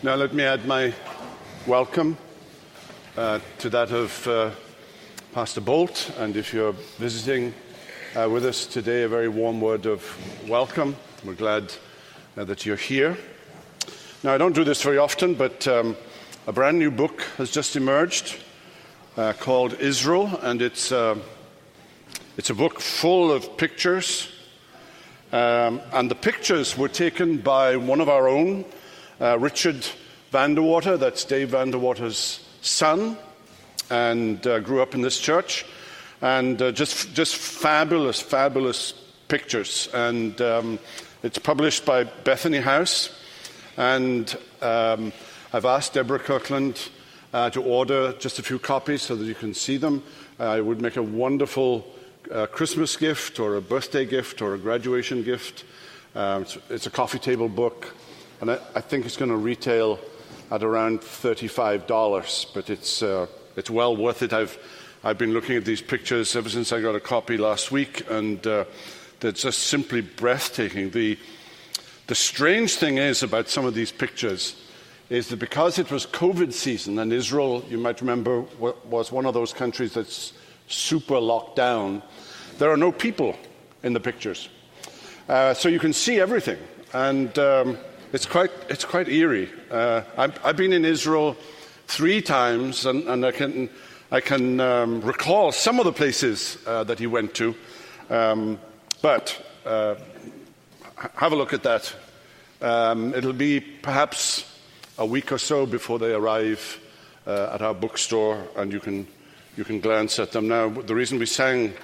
Now let me add my welcome to that of Pastor Bolt, and if you're visiting with us today, a very warm word of welcome. We're glad that you're here. Now, I don't do this very often, but a brand new book has just emerged called Israel, and it's a book full of pictures, and the pictures were taken by one of our own, Richard Vanderwater. That's Dave Vanderwater's son, and grew up in this church, and just fabulous pictures. And it's published by Bethany House, and I've asked Deborah Kirkland to order just a few copies so that you can see them. It would make a wonderful Christmas gift or a birthday gift or a graduation gift. It's a coffee table book, and I think it's going to retail at around $35, but it's well worth it. I've been looking at these pictures ever since I got a copy last week, and they're just simply breathtaking. The strange thing is about some of these pictures is that because it was COVID season, and Israel, you might remember, was one of those countries that's super locked down, there are no people in the pictures. So you can see everything, and it's quite eerie. I've been in Israel 3 times, and I can recall some of the places that he went to, but have a look at that. It'll be perhaps a week or so before they arrive at our bookstore, and you can glance at them. Now, the reason we sang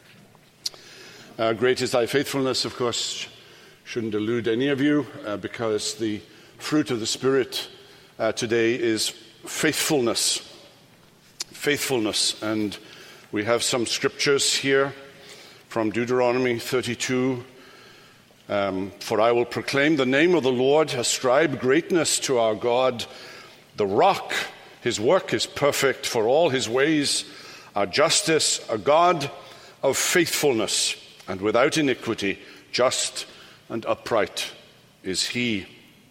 "Great is Thy Faithfulness," of course, shouldn't elude any of you, because the fruit of the Spirit today is faithfulness. Faithfulness. And we have some scriptures here from Deuteronomy 32. For I will proclaim the name of the Lord, ascribe greatness to our God, the rock. His work is perfect, for all his ways are justice, a God of faithfulness and without iniquity, just and upright is he.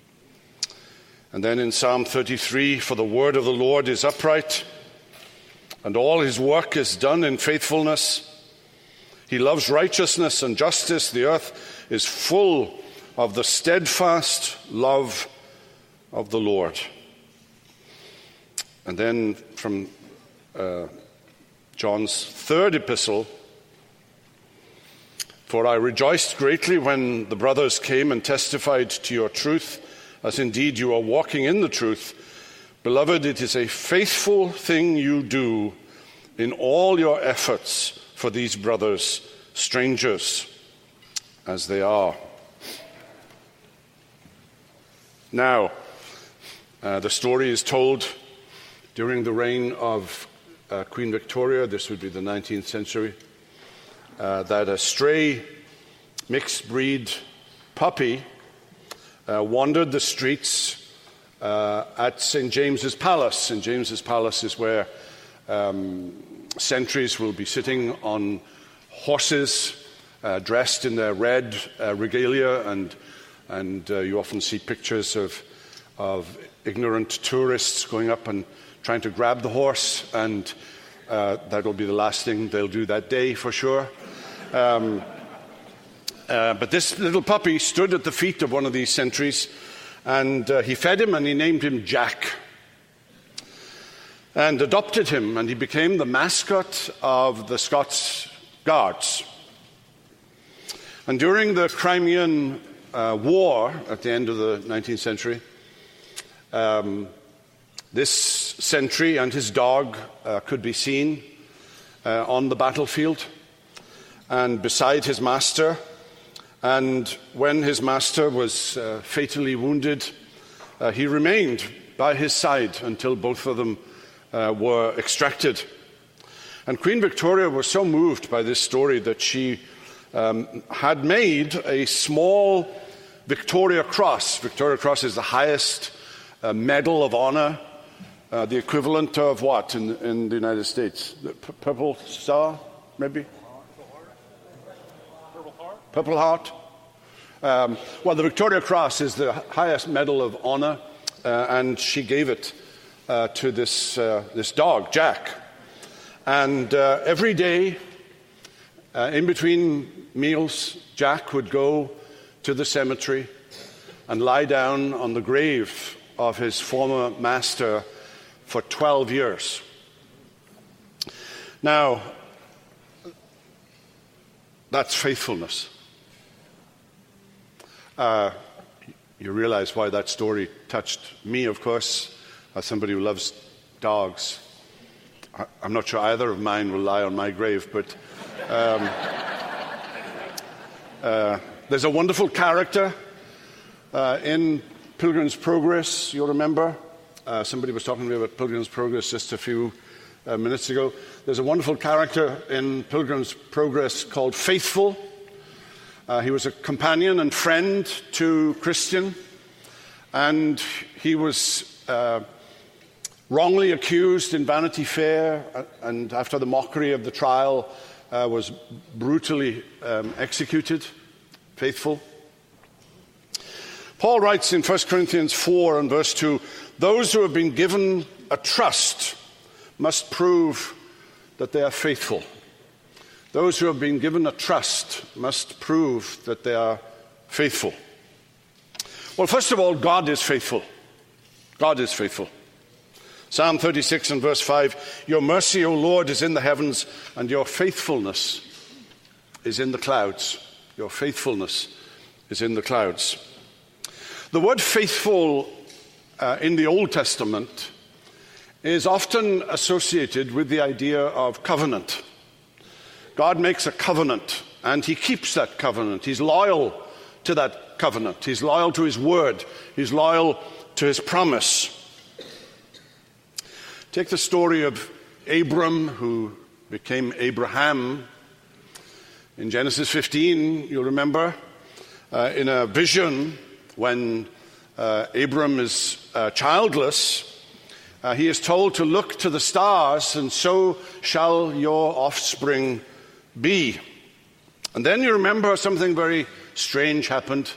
And then in Psalm 33, for the word of the Lord is upright, and all his work is done in faithfulness. He loves righteousness and justice. The earth is full of the steadfast love of the Lord. And then from John's 3rd epistle, for I rejoiced greatly when the brothers came and testified to your truth, as indeed you are walking in the truth. Beloved, it is a faithful thing you do in all your efforts for these brothers, strangers as they are. Now, the story is told during the reign of Queen Victoria. This would be the 19th century, that a stray mixed breed puppy wandered the streets at St. James's Palace. St. James's Palace is where sentries will be sitting on horses dressed in their red regalia, and you often see pictures of ignorant tourists going up and trying to grab the horse, and that'll be the last thing they'll do that day for sure. But this little puppy stood at the feet of one of these sentries, and he fed him, and he named him Jack, and adopted him, and he became the mascot of the Scots Guards. And during the Crimean War at the end of the 19th century, this sentry and his dog could be seen on the battlefield and beside his master. And when his master was fatally wounded, he remained by his side until both of them were extracted. And Queen Victoria was so moved by this story that she had made a small Victoria Cross. Victoria Cross is the highest medal of honor, the equivalent of what in the United States? The Purple Star, maybe? Purple Heart? Well, the Victoria Cross is the highest medal of honor and she gave it to this dog, Jack. And every day, in between meals, Jack would go to the cemetery and lie down on the grave of his former master for 12 years. Now, that's faithfulness. You realize why that story touched me, of course, as somebody who loves dogs. I'm not sure either of mine will lie on my grave, but there's a wonderful character in Pilgrim's Progress, you'll remember. Somebody was talking to me about Pilgrim's Progress just a few minutes ago. There's a wonderful character in Pilgrim's Progress called Faithful. He was a companion and friend to Christian, and he was wrongly accused in Vanity Fair, and after the mockery of the trial, was brutally executed. Faithful. Paul writes in 1 Corinthians 4 and verse 2, those who have been given a trust must prove that they are faithful. Those who have been given a trust must prove that they are faithful. Well, first of all, God is faithful. God is faithful. Psalm 36 and verse 5, your mercy, O Lord, is in the heavens, and your faithfulness is in the clouds. Your faithfulness is in the clouds. The word faithful in the Old Testament is often associated with the idea of covenant. God makes a covenant, and he keeps that covenant. He's loyal to that covenant. He's loyal to his word. He's loyal to his promise. Take the story of Abram, who became Abraham. In Genesis 15, you'll remember, in a vision when Abram is childless, he is told to look to the stars, and so shall your offspring be. And then you remember something very strange happened.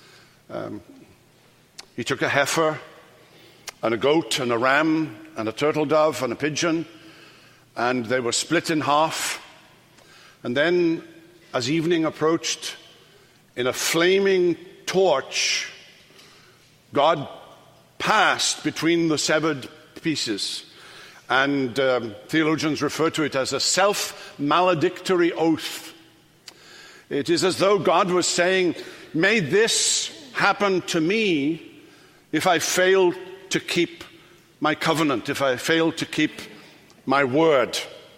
He took a heifer and a goat and a ram and a turtle dove and a pigeon, and they were split in half. And then, as evening approached, in a flaming torch, God passed between the severed pieces. And theologians refer to it as a self-maledictory oath. It is as though God was saying, may this happen to me if I fail to keep my covenant, if I fail to keep my word.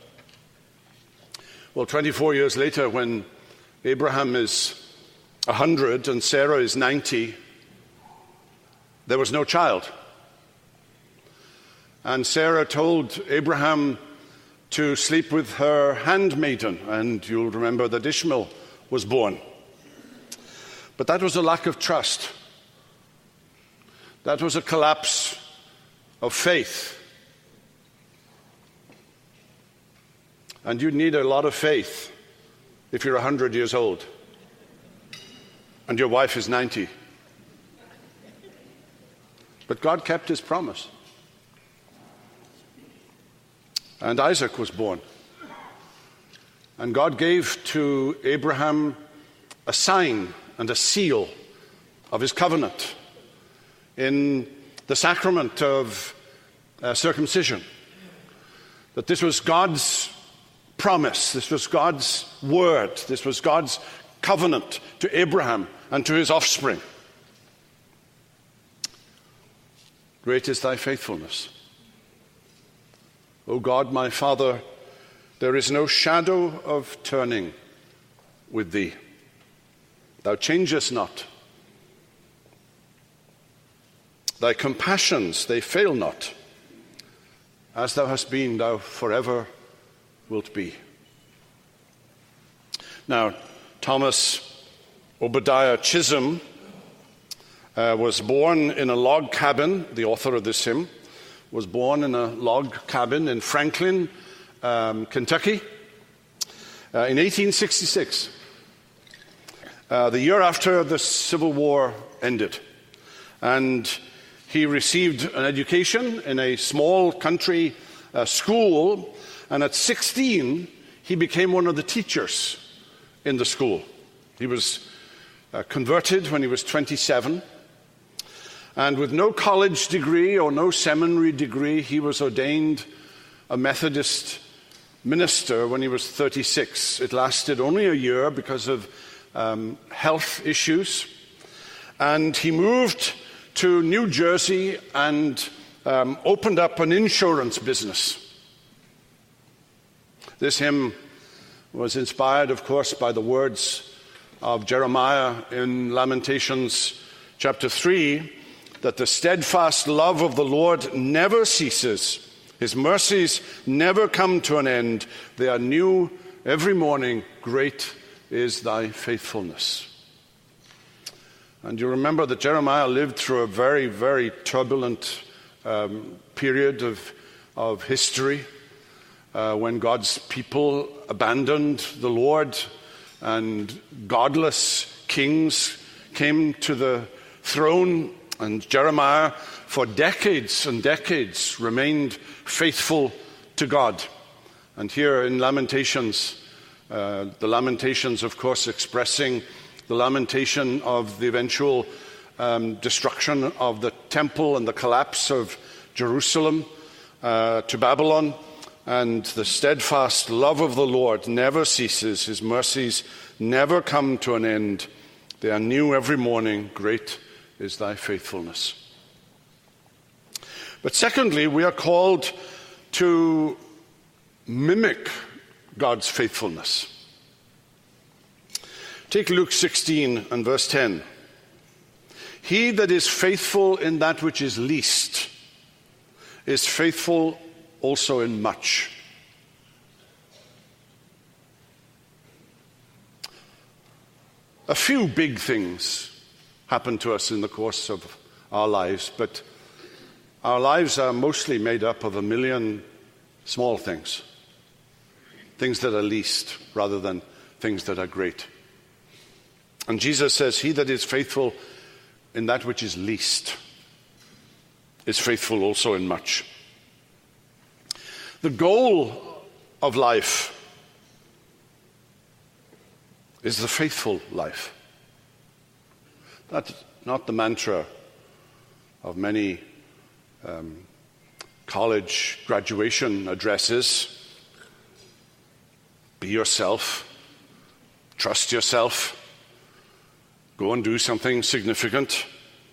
Well, 24 years later, when Abraham is 100 and Sarah is 90, there was no child. And Sarah told Abraham to sleep with her handmaiden, and you'll remember that Ishmael was born. But that was a lack of trust. That was a collapse of faith. And you need a lot of faith if you're 100 years old and your wife is 90. But God kept his promise. And Isaac was born. And God gave to Abraham a sign and a seal of his covenant in the sacrament of circumcision. That this was God's promise, this was God's word, this was God's covenant to Abraham and to his offspring. Great is thy faithfulness. O God, my Father, there is no shadow of turning with thee. Thou changest not. Thy compassions, they fail not. As thou hast been, thou forever wilt be. Now, Thomas Obadiah Chisholm was born in a log cabin. The author of this hymn was born in a log cabin in Franklin, Kentucky, in 1866, the year after the Civil War ended. And He received an education in a small country school, and at 16, he became one of the teachers in the school. He was converted when he was 27, and with no college degree or no seminary degree, he was ordained a Methodist minister when he was 36. It lasted only a year because of health issues, and he moved to New Jersey and opened up an insurance business. This hymn was inspired, of course, by the words of Jeremiah in Lamentations chapter 3, that the steadfast love of the Lord never ceases. His mercies never come to an end. They are new every morning. Great is thy faithfulness. And you remember that Jeremiah lived through a very, very turbulent period of history when God's people abandoned the Lord and godless kings came to the throne. And Jeremiah, for decades and decades, remained faithful to God. And here in Lamentations, the Lamentations, of course, expressing the lamentation of the eventual destruction of the temple and the collapse of Jerusalem to Babylon. And the steadfast love of the Lord never ceases. His mercies never come to an end. They are new every morning. Great is thy faithfulness. But secondly, we are called to mimic God's faithfulness. Take Luke 16 and verse 10. He that is faithful in that which is least is faithful also in much. A few big things happen to us in the course of our lives, but our lives are mostly made up of a million small things. Things that are least rather than things that are great. And Jesus says, he that is faithful in that which is least is faithful also in much. The goal of life is the faithful life. That's not the mantra of many college graduation addresses. Be yourself, trust yourself, go and do something significant.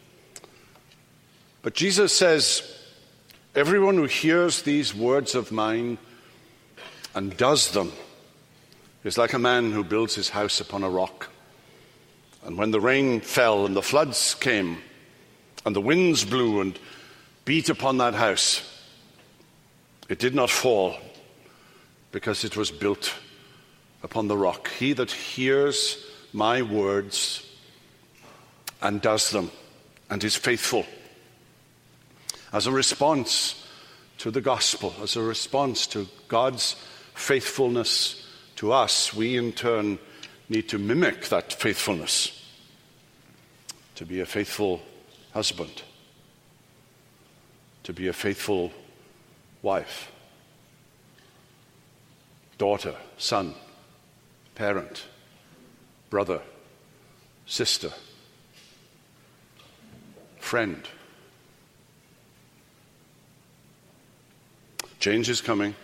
But Jesus says, everyone who hears these words of mine and does them is like a man who builds his house upon a rock. And when the rain fell and the floods came and the winds blew and beat upon that house, it did not fall because it was built upon the rock. He that hears my words and does them and is faithful. As a response to the gospel, as a response to God's faithfulness to us, we in turn need to mimic that faithfulness, to be a faithful husband, to be a faithful wife, daughter, son, parent, brother, sister, friend. Change is coming.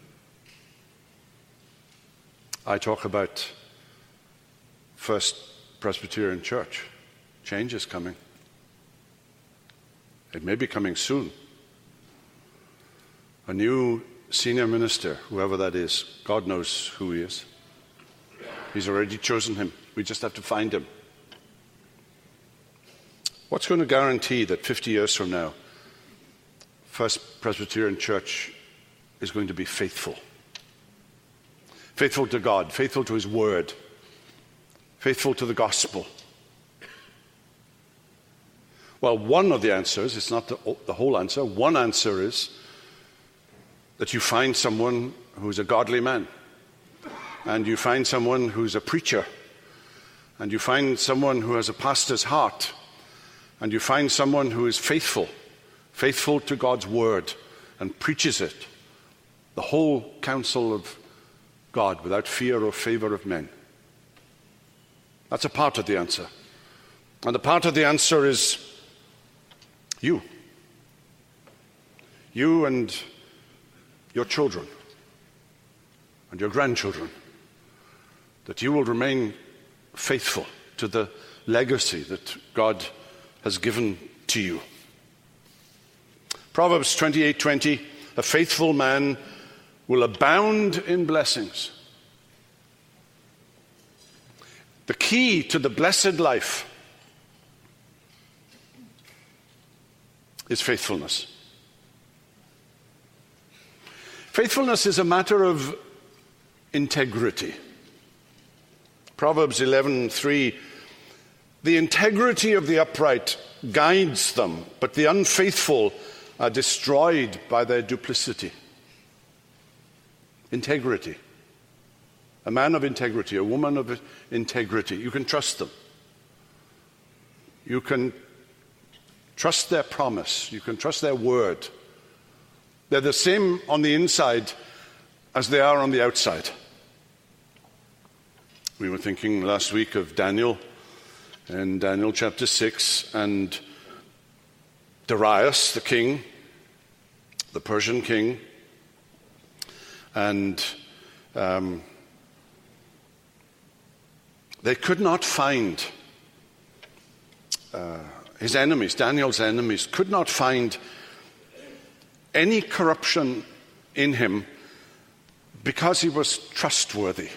I talk about First Presbyterian Church. Change is coming. It may be coming soon. A new senior minister, whoever that is, God knows who he is. He's already chosen him. We just have to find him. What's going to guarantee that 50 years from now, First Presbyterian Church is going to be faithful? Faithful to God, faithful to his word, faithful to the gospel. Well, one of the answers, it's not the whole answer, one answer is that you find someone who's a godly man, and you find someone who's a preacher, and you find someone who has a pastor's heart, and you find someone who is faithful faithful to God's word, and preaches it, the whole counsel of God, without fear or favor of men. That's a part of the answer. And a part of the answer is you. You and your children and your grandchildren. That you will remain faithful to the legacy that God has given to you. Proverbs 28:20, a faithful man will abound in blessings. The key to the blessed life is faithfulness. Faithfulness is a matter of integrity. Proverbs 11:3, the integrity of the upright guides them, but the unfaithful are destroyed by their duplicity. Integrity. A man of integrity, a woman of integrity. You can trust them. You can trust their promise. You can trust their word. They're the same on the inside as they are on the outside. We were thinking last week of Daniel, in Daniel chapter 6, and Darius, the king, the Persian king, and they could not find his enemies, Daniel's enemies, could not find any corruption in him because he was trustworthy.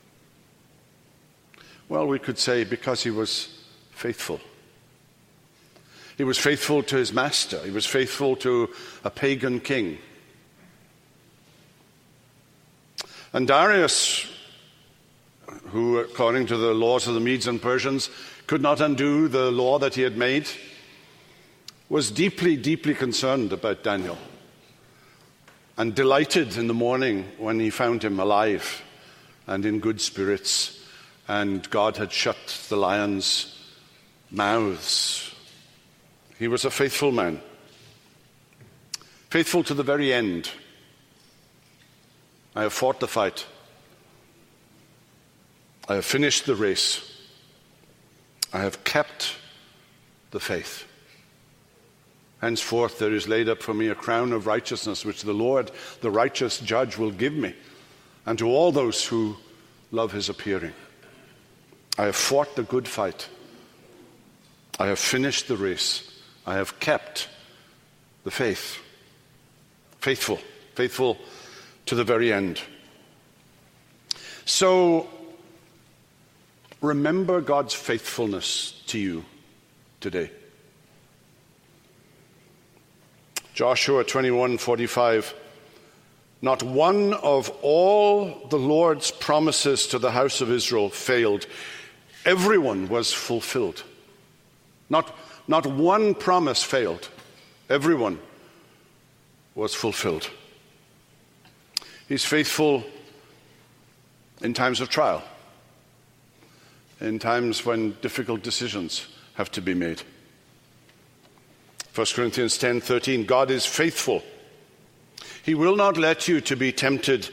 Well, we could say because he was faithful. He was faithful to his master. He was faithful to a pagan king. And Darius, who, according to the laws of the Medes and Persians, could not undo the law that he had made, was deeply, deeply concerned about Daniel and delighted in the morning when he found him alive and in good spirits, and God had shut the lions' mouths. He was a faithful man, faithful to the very end. I have fought the fight. I have finished the race. I have kept the faith. Henceforth there is laid up for me a crown of righteousness, which the Lord, the righteous judge, will give me, and to all those who love his appearing. I have fought the good fight. I have finished the race. I have kept the faith. Faithful to the very end. So, remember God's faithfulness to you today. Joshua 21:45. Not one of all the Lord's promises to the house of Israel failed. Everyone was fulfilled. Not one promise failed. Everyone was fulfilled. He's faithful in times of trial, in times when difficult decisions have to be made. 1 Corinthians 10:13, God is faithful. He will not let you to be tempted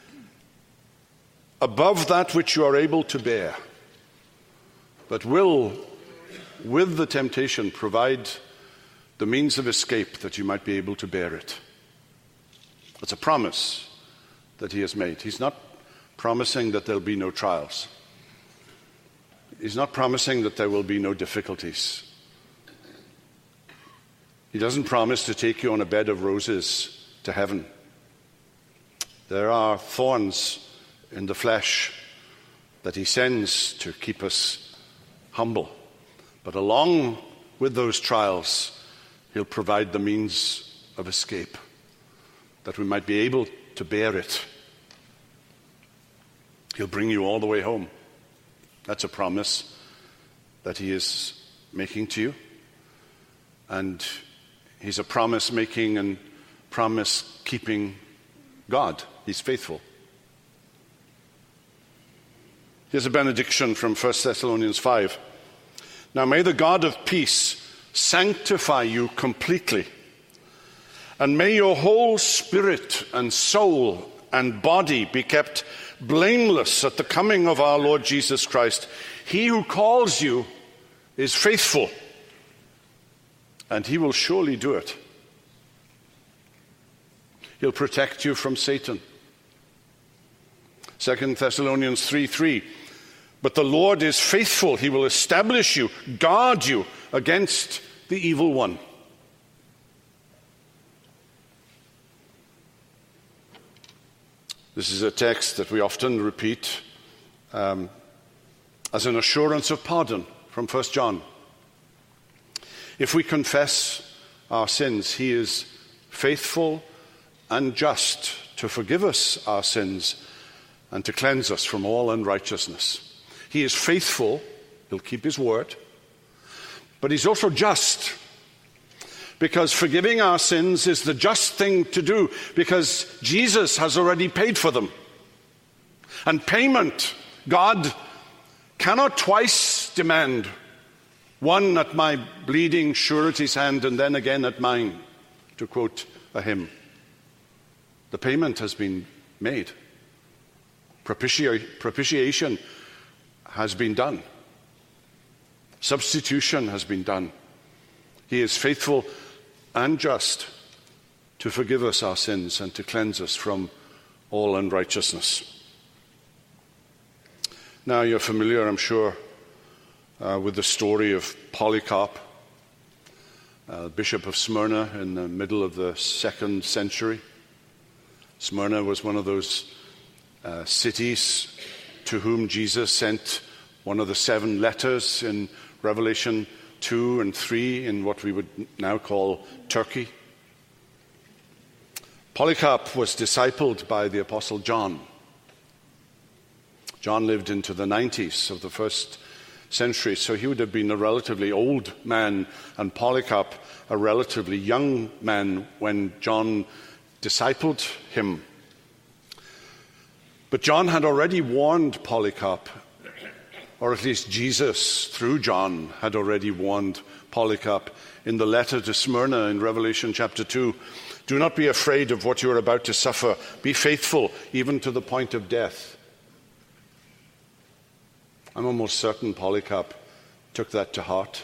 above that which you are able to bear, but will, with the temptation, provide the means of escape that you might be able to bear it. It's a promise that he has made. He's not promising that there'll be no trials. He's not promising that there will be no difficulties. He doesn't promise to take you on a bed of roses to heaven. There are thorns in the flesh that he sends to keep us humble. But along with those trials, he'll provide the means of escape, that we might be able to bear it. He'll bring you all the way home. That's a promise that he is making to you. And he's a promise-making and promise-keeping God. He's faithful. Here's a benediction from 1 Thessalonians 5. Now may the God of peace sanctify you completely, And may your whole spirit and soul and body be kept blameless at the coming of our Lord Jesus Christ. He who calls you is faithful, and he will surely do it. He'll protect you from Satan. 2 Thessalonians 3:3. But the Lord is faithful. He will establish you, guard you against the evil one. This is a text that we often repeat as an assurance of pardon from 1 John. If we confess our sins, he is faithful and just to forgive us our sins and to cleanse us from all unrighteousness. He is faithful, he'll keep his word, but he's also just, because forgiving our sins is the just thing to do, because Jesus has already paid for them. And payment, God cannot twice demand, one at my bleeding surety's hand and then again at mine, to quote a hymn. The payment has been made. Propitiation has been done. Substitution has been done. He is faithful and just to forgive us our sins and to cleanse us from all unrighteousness. Now you're familiar, I'm sure, with the story of Polycarp, Bishop of Smyrna in the middle of the 2nd century. Smyrna was one of those cities to whom Jesus sent one of the 7 letters in Revelation 2 and 3 in what we would now call Turkey. Polycarp was discipled by the Apostle John. John lived into the 90s of the 1st century, so he would have been a relatively old man, and Polycarp a relatively young man when John discipled him. But John had already warned Polycarp, or at least Jesus, through John, had already warned Polycarp in the letter to Smyrna in Revelation chapter 2. Do not be afraid of what you are about to suffer. Be faithful even to the point of death. I'm almost certain Polycarp took that to heart.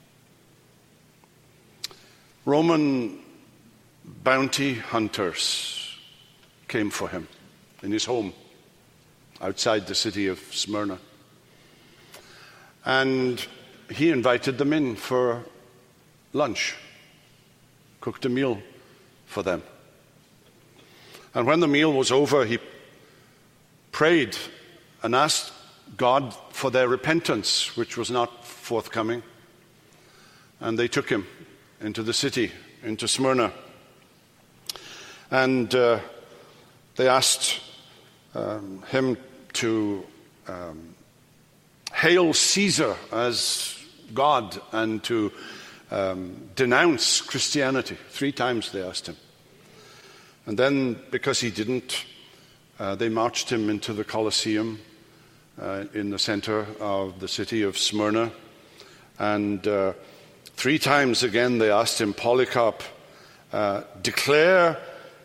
Roman bounty hunters came for him in his home outside the city of Smyrna. And he invited them in for lunch, cooked a meal for them. And when the meal was over, he prayed and asked God for their repentance, which was not forthcoming. And they took him into the city, into Smyrna. And they asked him to hail Caesar as God and to denounce Christianity. 3 times they asked him. And then, because he didn't, they marched him into the Colosseum in the center of the city of Smyrna. And 3 times again they asked him, Polycarp, declare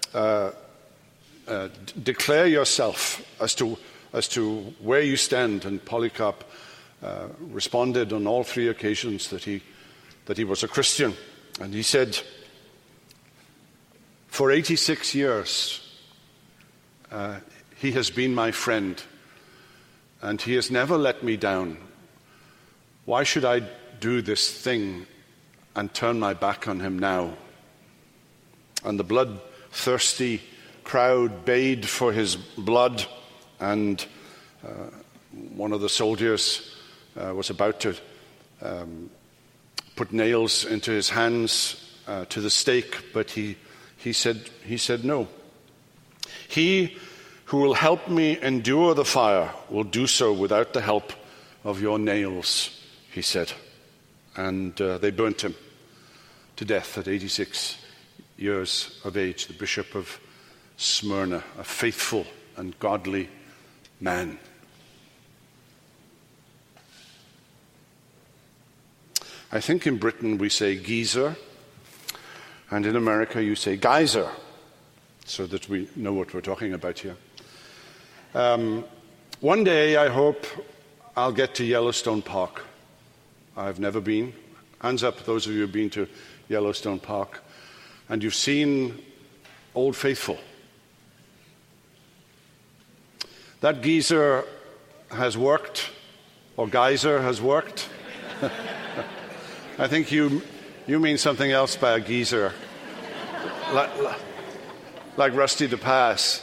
yourself as to where you stand. And Polycarp responded on all 3 occasions that he was a Christian. And he said, for 86 years he has been my friend, and he has never let me down. Why should I do this thing and turn my back on him now? And the bloodthirsty crowd bayed for his blood, and one of the soldiers was about to put nails into his hands to the stake, but he said no. He who will help me endure the fire will do so without the help of your nails, he said. And they burnt him to death at 86 years of age, the Bishop of Smyrna, a faithful and godly man. I think in Britain we say geezer, And in America, you say geyser, so that we know what we're talking about here. One day, I hope I'll get to Yellowstone Park. I've never been. Hands up, those of you who've been to Yellowstone Park. And you've seen Old Faithful. That geyser has worked, or geyser has worked. I think you mean something else by a geyser, like Rusty the Pass.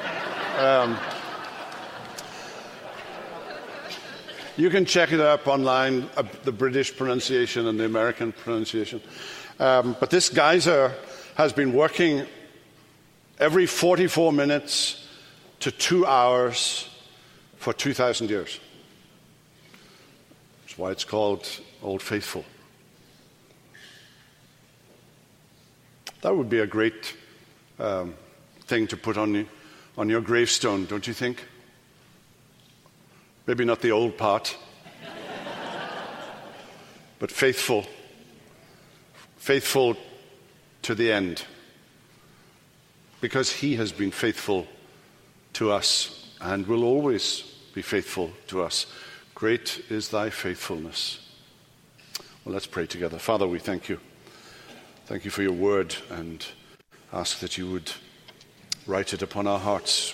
You can check it up online, the British pronunciation and the American pronunciation. But this geyser has been working every 44 minutes to 2 hours for 2,000 years. That's why it's called Old Faithful. That would be a great thing to put on your gravestone, don't you think? Maybe not the old part, but faithful. Faithful to the end. Because he has been faithful to us and will always be faithful to us. Great is thy faithfulness. Well, let's pray together. Father, we thank you. Thank you for your word, and ask that you would write it upon our hearts.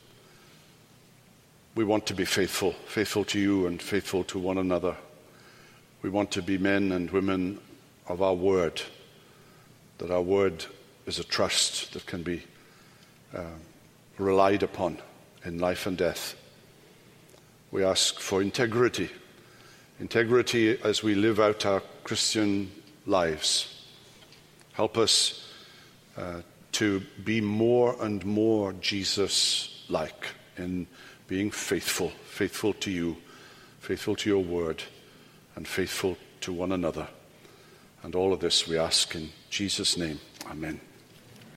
We want to be faithful, faithful to you and faithful to one another. We want to be men and women of our word, that our word is a trust that can be relied upon in life and death. We ask for integrity as we live out our Christian lives. Help us to be more and more Jesus-like in being faithful to you, faithful to your word, and faithful to one another. And all of this we ask in Jesus' name. Amen.